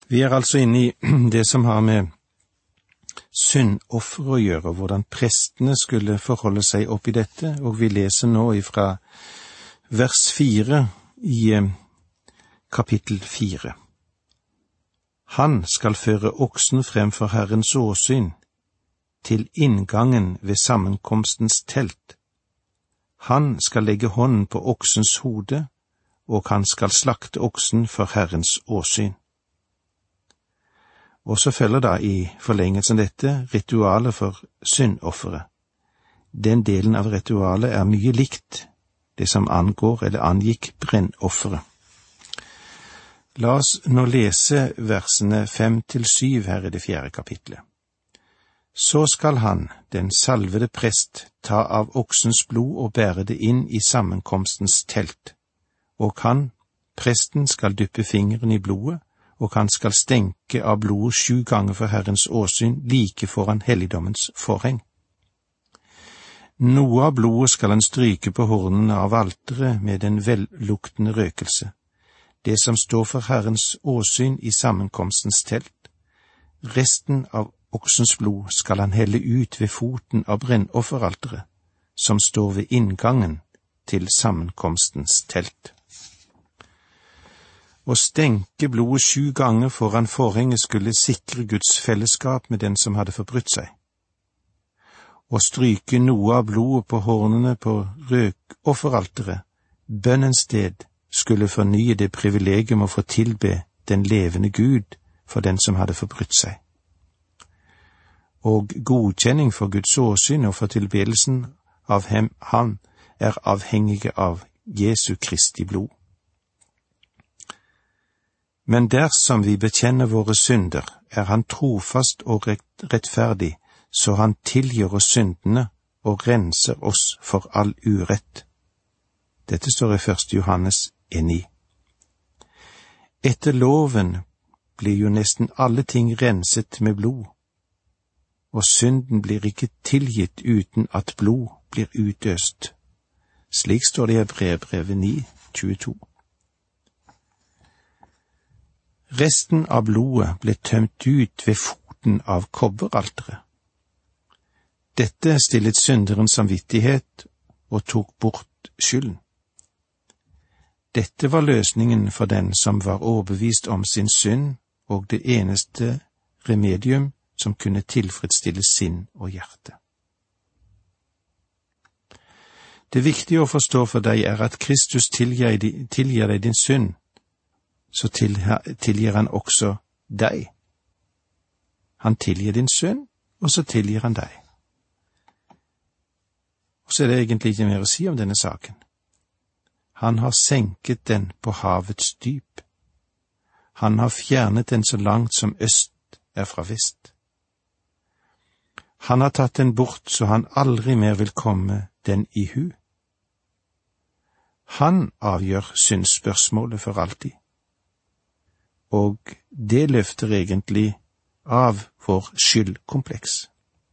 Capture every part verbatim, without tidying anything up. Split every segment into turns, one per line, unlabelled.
Vi er altså inne i det som har med syndoffer å gjøre, hvordan prestene skulle forholde seg opp i dette, og vi leser nå ifra vers fire i kapittel fire. Han skal føre oksen frem for Herrens åsyn, til inngangen ved sammenkomstens telt. Han skal legge hånden på oksens hode, og han skal slakte oksen for Herrens åsyn. Og så følger da i forlengelsen dette ritualet for syndoffere. Den delen av ritualet er mye likt det som angår eller angikk brennoffere. La oss nå lese versene fem til syv her i det fjerde kapitlet. Så skal han, den salvede prest, ta av oksens blod og bære det inn i sammenkomstens telt, og han, presten, skal dyppe fingeren i blodet, og han skal stenke av blodet sju ganger for Herrens åsyn like foran helligdommens forheng. Noe av blodet skal han stryke på hornene av alteret med den velluktende røkelse, det som står for Herrens åsyn i sammenkomstens telt. Resten av oksens blod skal han helle ut ved foten av brennofferalteret, som står ved inngangen til sammenkomstens telt. Å stenke blodet sju ganger foran forhenget skulle sikre Guds fellesskap med den som hadde forbrutt seg. Å stryke noe av blodet på hornene på røkofferalteret, bønnens sted, skulle fornye det privilegium å få tilbe den levende Gud for den som hadde forbrutt seg. Og godkjenning for Guds åsyn og for tilbedelsen av ham, han er avhengige av Jesu Kristi blod. Men dersom vi bekjenner våre synder, er han trofast og rettferdig, så han tilgir oss syndene og renser oss for all urett. Dette står i første Johannes en ni. Etter loven blir jo nesten alle ting renset med blod, og synden blir ikke tilgitt uten at blod blir utøst. Slik står det i Hebreerbrevet ni tjueto. Resten av blodet ble tømt ut ved foten av kobberalteret. Dette stillet synderens samvittighet og tok bort skylden. Dette var løsningen for den som var overbevist om sin synd, og det eneste remedium som kunne tilfredsstille sinn og hjerte. Det viktige å forstå for deg er at Kristus tilgir deg din synd, så tilgir han også deg. Han tilgir din synd, og så tilgir han deg. Og så er det egentlig ikke mer å si om denne saken. Han har senket den på havets dyp. Han har fjernet den så langt som øst er fra vest. Han har tatt den bort så han aldri mer vil komme den i hu. Han avgjør synsspørsmålet for alltid. Og det løfter egentlig av vår skyldkompleks.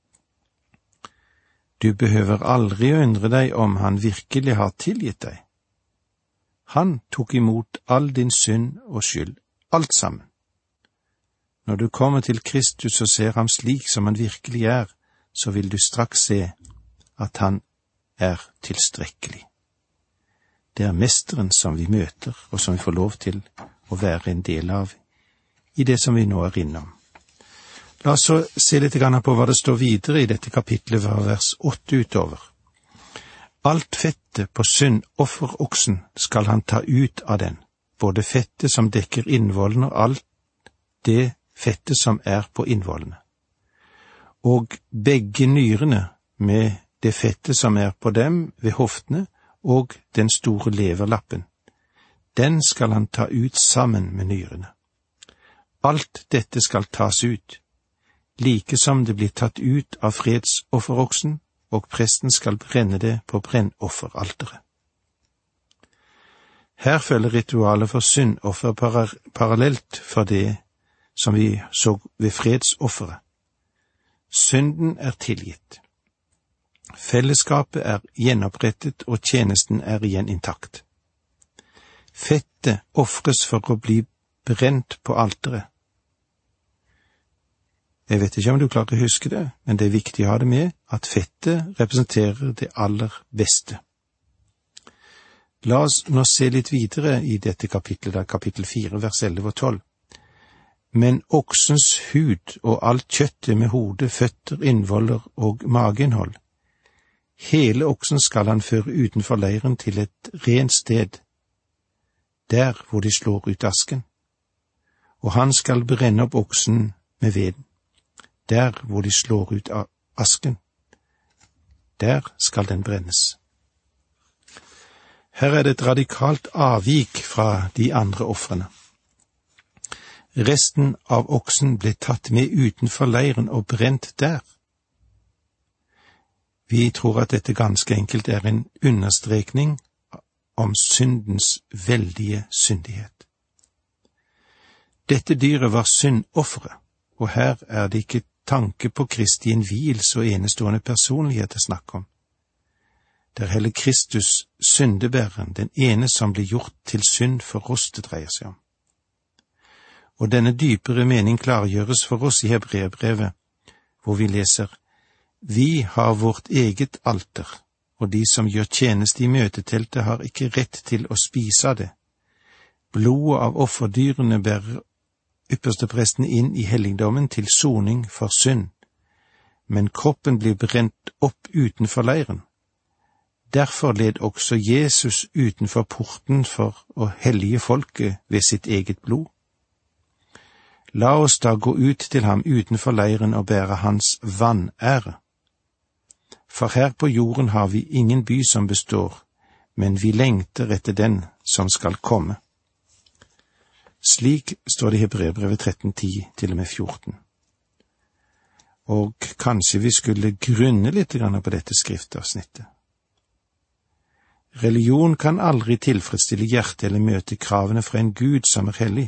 Du behøver aldri å undre deg om han virkelig har tilgitt deg. Han tok imot all din synd og skyld, alt sammen. Når du kommer til Kristus og ser ham slik som han virkelig er, så vil du straks se at han er tilstrekkelig. Det er mesteren som vi møter, og som vi får lov til å være en del av i det som vi nå er innom. La oss så se litt på hva det står videre i dette kapitlet fra vers åtte utover. Alt fettet på syndofferoksen skal han ta ut av den, både fettet som dekker innvollene og alt det fettet som er på innvollene. Og begge nyrene med det fettet som er på dem ved hoftene og den store leverlappen, den skal han ta ut sammen med nyrene. Alt dette skal tas ut, like som det blir tatt ut av fredsofferoksen, og presten skal brenne det på brennofferalteret. Her følger ritualet for syndoffer parallelt for det som vi så ved fredsofferet. Synden er tilgitt. Fellesskapet er gjenopprettet, og tjenesten er igjen intakt. Fettet ofres for å bli brent på alteret, Jeg vet ikke om du klarer å huske det, men det er viktig å ha det med at fettet representerer det aller beste. La oss nå se litt videre i dette kapitlet, da kapittel fire, vers elleve og tolv. Men oksens hud og alt kjøttet med hode, føtter, innvoller og mageinnhold, hele oksen skal han føre utenfor leiren til et rent sted, der hvor de slår ut asken. Og han skal brenne opp oksen med veden, der hvor de slår ut asken. Der skal den brennes. Her er det et radikalt avvik fra de andre ofrene. Resten av oksen ble tatt med utenfor leiren og brent der. Vi tror at dette ganske enkelt er en understrekning om syndens veldige syndighet. Dette dyret var syndofferet, og her er det ikke tanke på Kristi innvielse og enestående personlighet å snakke om. Det er heller Kristus, syndebæreren, den ene som blir gjort til synd for oss det dreier seg om. Og denne dypere mening klargjøres for oss i Hebreerbrevet, hvor vi leser: Vi har vårt eget alter, og de som gjør tjeneste i møteteltet har ikke rett til å spise av det. Blodet av offerdyrene bærer ypperstepresten inn i helligdommen til soning for synd, men kroppen blir brent opp utenfor leiren. Derfor led også Jesus utenfor porten for å hellige folket ved sitt eget blod. La oss da gå ut til ham utenfor leiren og bære hans vanære. For her på jorden har vi ingen by som består, men vi lengter etter den som skal komme. Slik står det i Hebreerbrevet tretten ti til og med fjorten. Og kanskje vi skulle grunne litt på dette skriftavsnittet. Religion kan aldri tilfredsstille hjertet eller møte kravene fra en Gud som er hellig.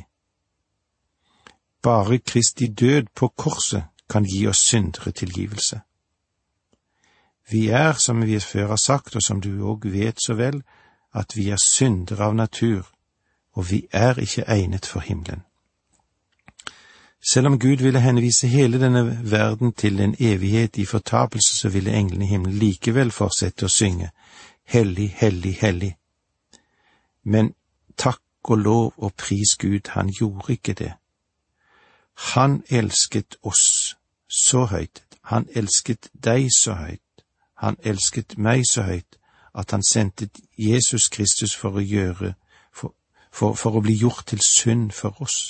Bare Kristi død på korset kan gi oss syndere tilgivelse. Vi er, som vi før har sagt, og som du også vet så vel, at vi er syndere av natur, og vi er ikke egnet for himmelen. Selv om Gud ville henvise hele denne verden til en evighet i fortapelse, så ville englene i himmelen likevel fortsette å synge Hellig, hellig, hellig. Men takk og lov og pris Gud, han gjorde ikke det. Han elsket oss så høyt, han elsket deg så høyt, han elsket meg så høyt, at han sendte Jesus Kristus for å gjøre, for, for, for å bli gjort til synd for oss.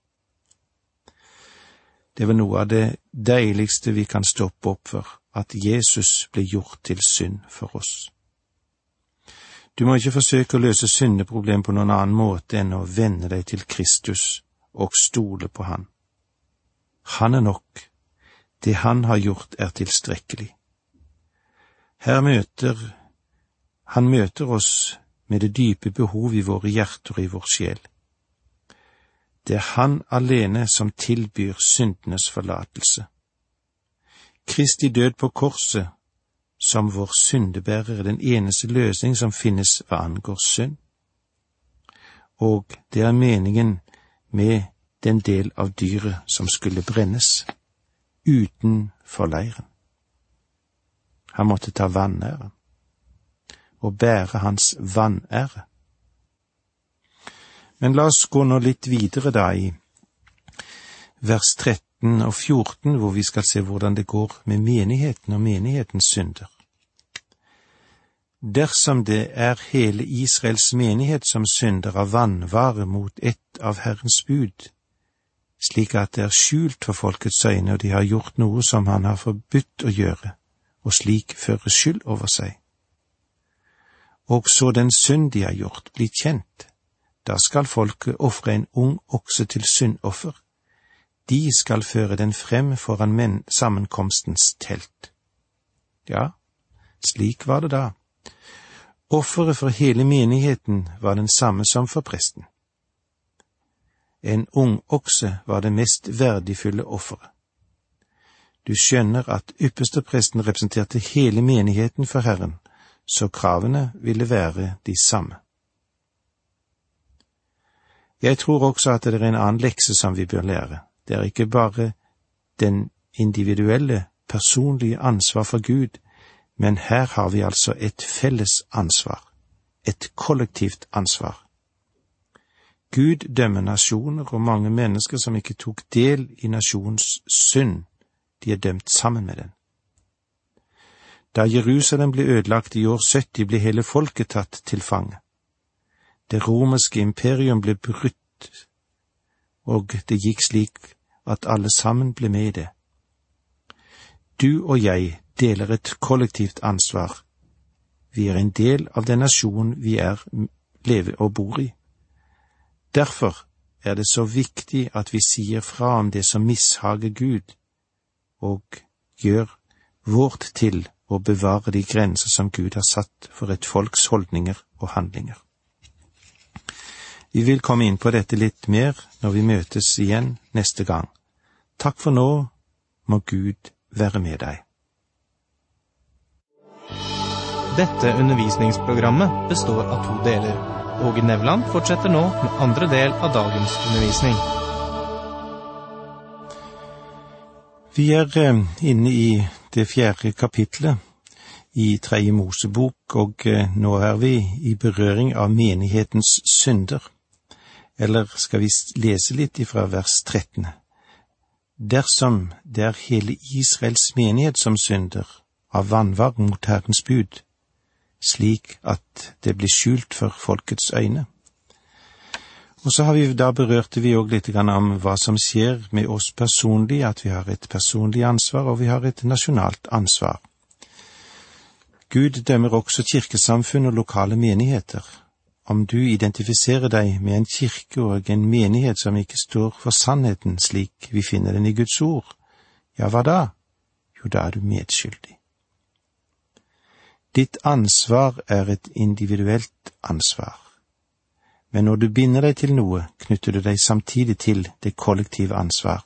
Det var noe av det deiligste vi kan stoppe opp for, at Jesus ble gjort til synd for oss. Du må ikke forsøke å løse syndeproblem på noen annen måte enn å vende deg til Kristus og stole på han. Han er nok. Det han har gjort er tilstrekkelig. Her møter, han møter oss med det dype behov i våre hjerter og i vår sjel. Det er han alene som tilbyr syndenes forlatelse. Kristi død på korset som vår syndebærer er den eneste løsning som finnes hva angår synd. Og det er meningen med den del av dyret som skulle brennes utenfor leiren. Han måtte ta vanæren og bære hans vanære. Men la oss gå nå litt videre da i vers tretten og fjorten, hvor vi skal se hvordan det går med menigheten og menighetens synder. Dersom det er hele Israels menighet som synder av vanvare mot ett av Herrens bud, slik at det er skjult for folkets øyne, og de har gjort noe som han har forbudt å gjøre, og slik fører skyld over seg. Og så den synd de har gjort blir kjent, da skal folket ofre en ung okse til syndoffer. De skal føre den frem foran menn sammenkomstens telt. Ja, slik var det da. Offeret for hele menigheten var den samme som for presten. En ung okse var det mest verdifulle offeret. Du skjønner at ypperstepresten representerte hele menigheten for Herren, så kravene ville være de samme. Jeg tror også at det er en annen lekse som vi bør lære. Det er ikke bare den individuelle, personlige ansvar for Gud, men her har vi altså et felles ansvar, et kollektivt ansvar. Gud dømmer nasjoner, og mange mennesker som ikke tok del i nasjonens synd, de er dømt sammen med den. Da Jerusalem ble ødelagt i år sytti, ble hele folket tatt til fange. Det romerske imperium ble brutt, og det gikk slik at alle sammen ble med i det. Du og jeg deler et kollektivt ansvar. Vi er en del av den nasjonen vi er, lever og bor i. Derfor er det så viktig at vi sier fra om det som mishager Gud, og gjør vårt til å bevare de grenser som Gud har satt for et folks holdninger og handlinger. Vi vil komme inn på dette litt mer når vi møtes igjen neste gang. Takk for nå, må Gud være med deg.
Dette undervisningsprogrammet består av to deler. Åge Nevland fortsetter nå med andre del av dagens undervisning.
Vi er inne i det fjerde kapitlet i tredje Mosebok, og nå er vi i berøring av menighetens synder. Eller skal vi lese litt ifra vers tretten. Dersom det er hele Israels menighet som synder av vanvare mot Herrens bud, slik at det blir skjult for folkets øyne. Og så har vi, da berørte vi også litt om hva som skjer med oss personlig, at vi har et personlig ansvar, og vi har et nasjonalt ansvar. Gud dømmer også kirkesamfunn og lokale menigheter. Om du identifiserer deg med en kirke og en menighet som ikke står for sannheten slik vi finner den i Guds ord, ja, hva da? Jo, da er du medskyldig. Ditt ansvar er et individuelt ansvar. Men når du binder deg til noe, knytter du deg samtidig til det kollektive ansvar.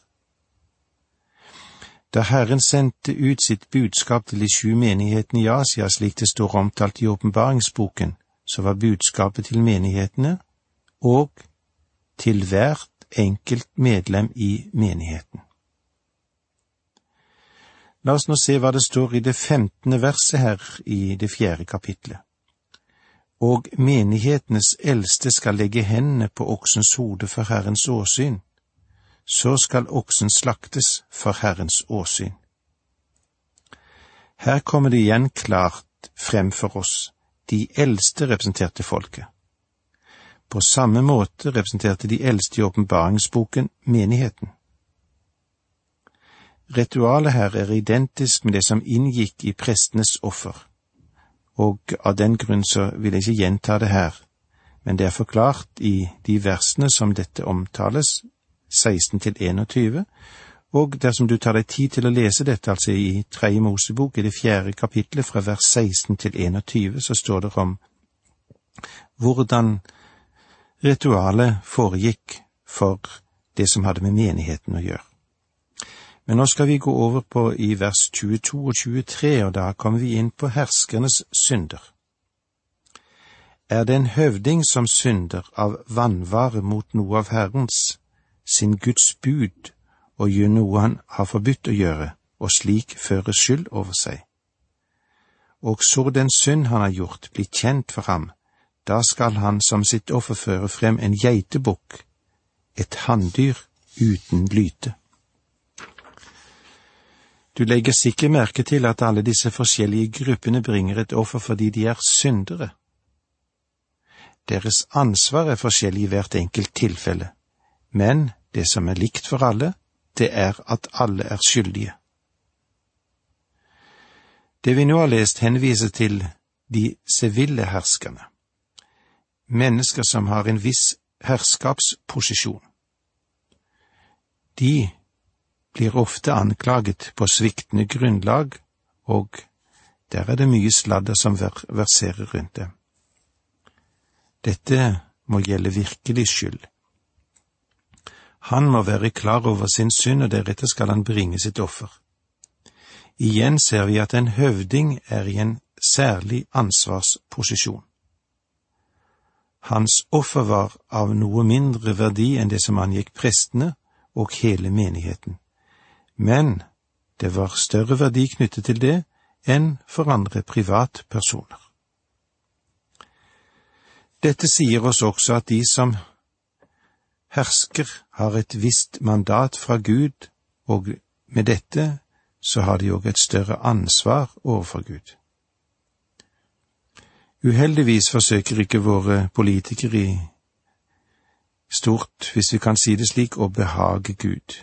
Da Herren sendte ut sitt budskap til de sju menighetene i Asia, slik det står omtalt i åpenbaringsboken, så var budskapet til menighetene og til hvert enkelt medlem i menigheten. La oss nå se hva det står i det femtende verset her i det fjerde kapitlet. Og menighetenes eldste skal legge hendene på oksens hode for Herrens åsyn. Så skal oksen slaktes for Herrens åsyn. Her kommer det igjen klart frem for oss. De eldste representerte folket. På samme måte representerte de eldste i åpenbaringsboken menigheten. Ritualet her er identisk med det som inngikk i prestenes offer, og av den grunn så vil jeg ikke gjenta det her, men det er forklart i de versene som dette omtales, seksten til enogtyve, og dersom du tar deg tid til å lese dette, altså i tredje Mosebok, i det fjerde kapitlet fra vers seksten til enogtyve, så står det om hvordan ritualet foregikk for det som hadde med menigheten å gjøre. Men nå skal vi gå over på i vers tjueto og tjuetre, og da kommer vi inn på herskernes synder. Er det en høvding som synder av vanvare mot noe av Herrens, sin Guds bud, og gjør noe han har forbudt å gjøre, og slik fører skyld over seg? Og så den synd han har gjort blir kjent for ham, da skal han som sitt offer føre frem en geitebukk, et handdyr uten lyte. Du legger sikkert merke til at alle disse forskjellige gruppene bringer et offer fordi de er syndere. Deres ansvar er forskjellig i hvert enkelt tilfelle, men det som er likt for alle, det er at alle er skyldige. Det vi nå har lest henviser til de sivile herskerne, mennesker som har en viss herskapsposisjon. De blir ofte anklaget på sviktende grunnlag, og der er det mye sladder som verserer rundt dem. Dette må gjelde virkelig skyld. Han må være klar over sin synd, og deretter skal han bringe sitt offer. Igjen ser vi at en høvding er i en særlig ansvarsposisjon. Hans offer var av noe mindre verdi enn det som angikk prestene og hele menigheten. Men Det var større verdi knyttet til det enn for andre privatpersoner. Dette sier oss også at de som hersker har et visst mandat fra Gud, og med dette så har de også et større ansvar overfor Gud. Uheldigvis forsøker ikke våre politikere i stort, hvis vi kan si det slik, å behage Gud.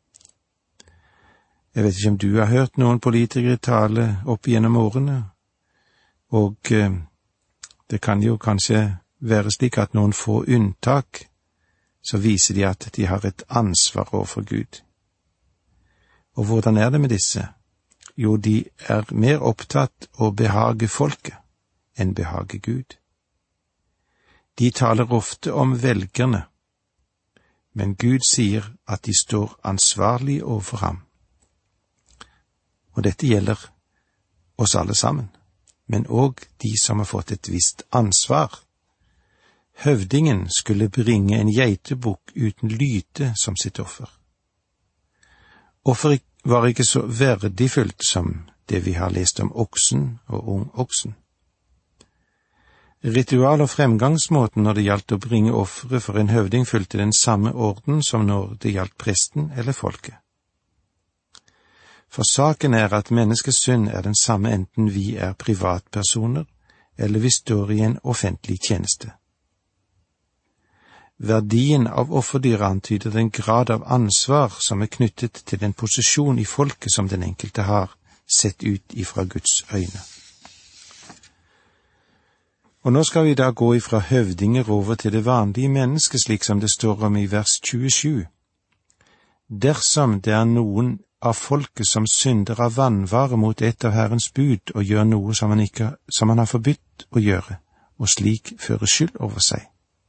Jeg vet ikke om du har hørt noen politikere tale opp gjennom årene, og eh, det kan jo kanskje være slik at noen få unntak, så viser de at de har et ansvar overfor Gud. Og hvordan er det med disse? Jo, de er mer opptatt å behage folket enn behage Gud. De taler ofte om velgerne, men Gud sier at de står ansvarlig overfor ham. Og dette gjelder oss alle sammen, men også de som har fått et visst ansvar. Høvdingen skulle bringe en geitebukk uten lyte som sitt offer. Offeret var ikke så verdifullt som det vi har lest om oksen og ungoksen. Ritual og fremgangsmåten når det gjaldt å bringe offeret for en høvding fulgte den samme orden som når det gjaldt presten eller folket. For saken er at menneskets synd er den samme enten vi er privatpersoner eller vi står i en offentlig tjeneste. Verdien av offerdyret antyder den grad av ansvar som er knyttet til den posisjon i folket som den enkelte har, sett ut ifra Guds øyne. Og nå skal vi da gå ifra høvdinger over til det vanlige mennesket, slik som det står om i vers tjuesju. Dersom det er noen av folket som synder av vanvare mot et av Herrens bud og gjør noe som han, ikke, som han har forbudt å gjøre, og slik fører skyld over seg.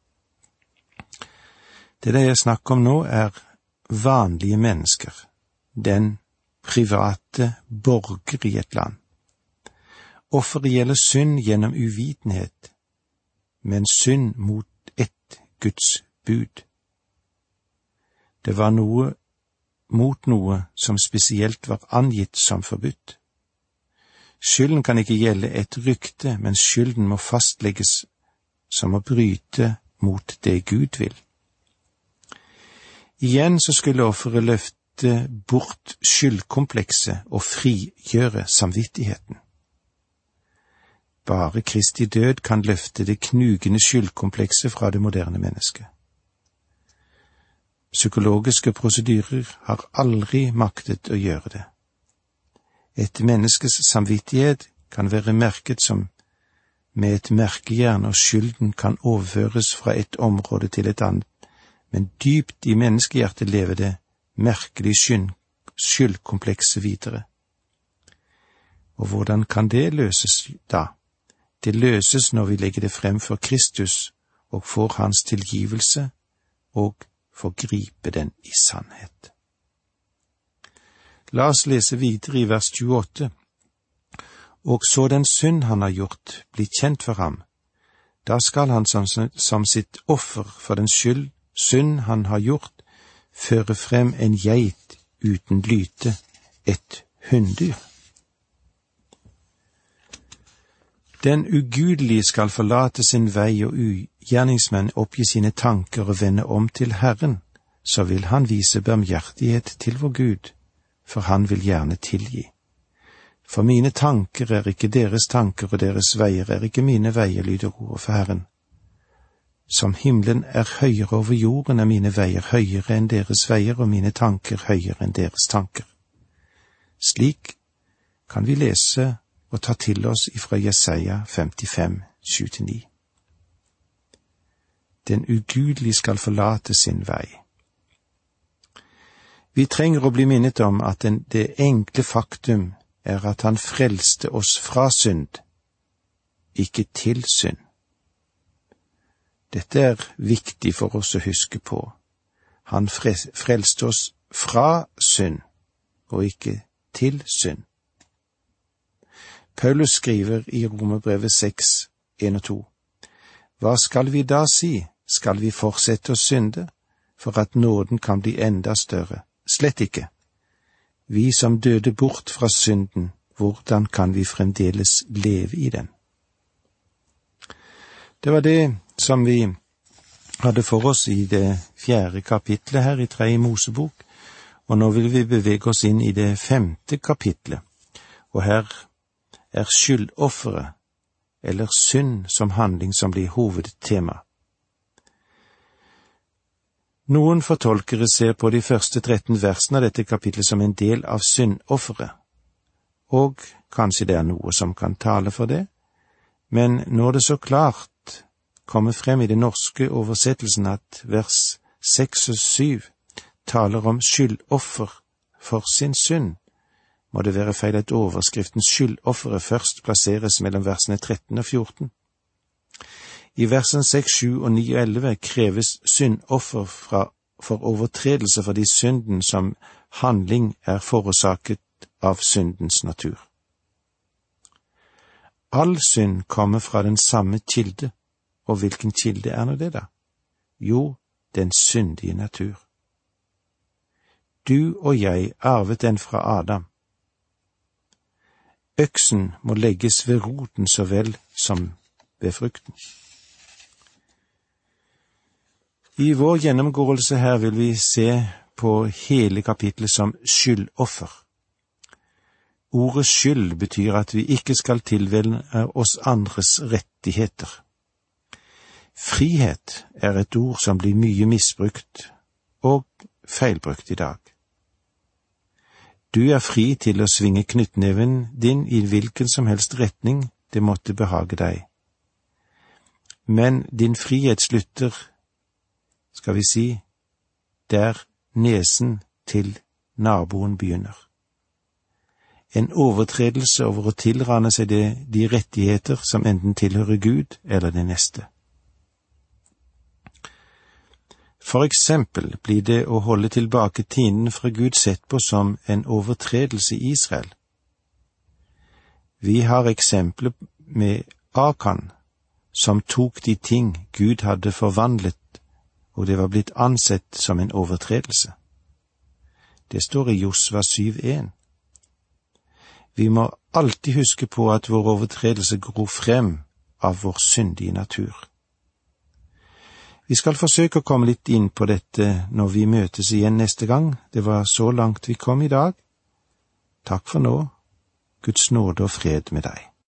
Det det jeg snakker om nå er vanlige mennesker, den private borger i et land. Offeret gjelder synd gjennom uvitenhet, men synd mot ett Guds bud. Det var noe mot noe som spesielt var angitt som forbudt. Skylden kan ikke gjelde et rykte, men skylden må fastlegges som å bryte mot det Gud vil. Igjen så skulle offeret løfte bort skyldkomplekset og frigjøre samvittigheten. Bare Kristi død kan løfte det knugende skyldkomplekset fra det moderne mennesket. Psykologiske prosedyrer har aldri maktet å gjøre det. Et menneskes samvittighet kan være merket som med et merkejern, og skylden kan overføres fra et område til et annet, men dypt i menneskehjertet lever det merkelig skyldkomplekset videre. Og hvordan kan det løses da? Det løses når vi legger det frem for Kristus og får hans tilgivelse og får gripe den i sannhet. La oss lese videre i vers tjueåtte. Og så den synd han har gjort bli kjent for ham, da skal han som, som sitt offer for den skyld, synd han har gjort, føre frem en geit uten lyte, et hunndyr. Den ugudelige skal forlate sin vei og ugjerningsmenn oppgi sine tanker og vende om til Herren, så vil han vise barmhjertighet til vår Gud, for han vil gjerne tilgi. For mine tanker er ikke deres tanker, og deres veier er ikke mine veier, lyder ordet for Herren. Som himmelen er høyere over jorden, er mine veier høyere enn deres veier, og mine tanker høyere enn deres tanker. Slik kan vi lese og ta til oss ifra Jesaja femtifem, sju til ni. Den ugudelige skal forlate sin vei. Vi trenger å bli minnet om at den, det enkle faktum er at han frelste oss fra synd, ikke til synd. Dette er viktig for oss å huske på. Han frelste oss fra synd, og ikke til synd. Paulus skriver i Romerbrevet seks, en og to. Hva skal vi da si? Skal vi fortsette å synde, for at nåden kan bli enda større? Slett ikke. Vi som døde bort fra synden, hvordan kan vi fremdeles leve i den? Det var det som vi hadde for oss i det fjerde kapitlet her i tredje Mosebok, og nå vil vi bevege oss inn i det femte kapitlet, og her er skyldofferet, eller synd som handling, som blir hovedtema. Noen fortolkere ser på de første tretten versene av dette kapitlet som en del av syndofferet, og kanskje det er noe som kan tale for det, men når det så klart kommer frem i den norske oversettelsen at vers seks og syv taler om skyldoffer for sin synd, må det være feil at overskriften skyldofferet først plasseres mellom versene tretten og fjorten. I versene seks, sju og ni og elleve kreves syndoffer fra, for overtredelse fordi synden som handling er forårsaket av syndens natur. All synd kommer fra den samme kilde, og hvilken kilde er nå det da? Jo, den syndige natur. Du og jeg arvet den fra Adam. Øksen må legges ved roten så vel som ved frukten. I vår gjennomgåelse her vil vi se på hele kapitlet som skyldoffer. Ordet skyld betyr at vi ikke skal tilvelle oss andres rettigheter. Frihet er et ord som blir mye misbrukt og feilbrukt i dag. Du er fri til å svinge knyttneven din i hvilken som helst retning det måtte behage deg. Men din frihet slutter, skal vi si, der nesen til naboen begynner. En overtredelse over å tilrane seg det, de rettigheter som enten tilhører Gud eller det neste. For eksempel blir det å holde tilbake tienden fra Gud sett på som en overtredelse i Israel. Vi har eksempler med Akan, som tok de ting Gud hadde forvandlet, og det var blitt ansett som en overtredelse. Det står i Josva syv en. Vi må alltid huske på at vår overtredelse gror frem av vår syndige natur. Vi skal forsøke å komme litt inn på dette når vi møtes igjen neste gang. Det var så langt vi kom i dag. Takk for nå. Guds nåde og fred med deg.